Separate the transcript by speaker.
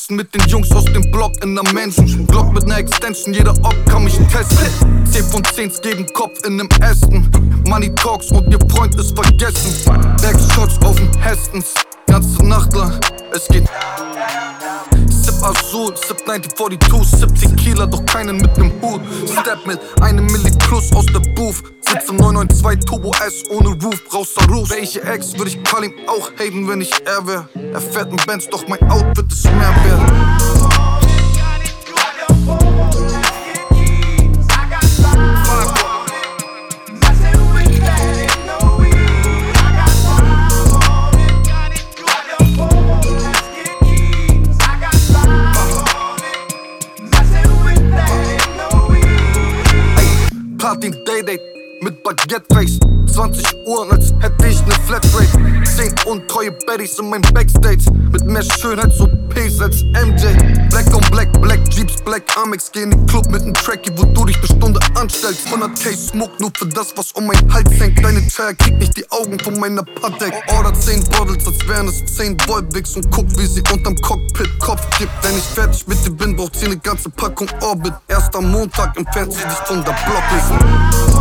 Speaker 1: Essen mit den Jungs aus dem Block in der Mansion. Glock mit ner Extension, jeder Op kann mich testen. 10 von 10 geben Kopf in nem Ästen. Money Talks und ihr Freund ist vergessen. 6 Shots auf den Hestens, ganze Nacht lang, es geht. Sip Azul, Sip 1942, Sip Tequila, doch keinen mit nem Hut. Step mit 1 Milli plus aus der Booth. Sitz im 992 Turbo S ohne Roof, brauchst du Roof. Welche Ex würde ich Kalim auch haten, wenn ich er wär? Er fährt ein Benz, doch mein Outfit ist mehr wert. Platin Daydate mit Baguette-Face. 20 Uhr, als hätte ich ne Flatrate. 10 untreue Baddies in meinem Backstage. Mit mehr Schönheits-OPs als MJ. Black on Black, Black Jeeps, Black Amex. Geh in den Club mit nem Trackie, wo du dich ne Stunde anstellst. 100k Smoke nur für das, was um mein Hals hängt. Deine Chaya kriegt nicht die Augen von meiner Patek. Order 10 Bottles, als wären es 10 Volvics. Und guck, wie sie unterm Cockpit Kopf gibt. Wenn ich fertig mit dir bin, braucht sie ne ganze Packung Orbit. Erst am Montag entfernt sie dich von der Blockliste.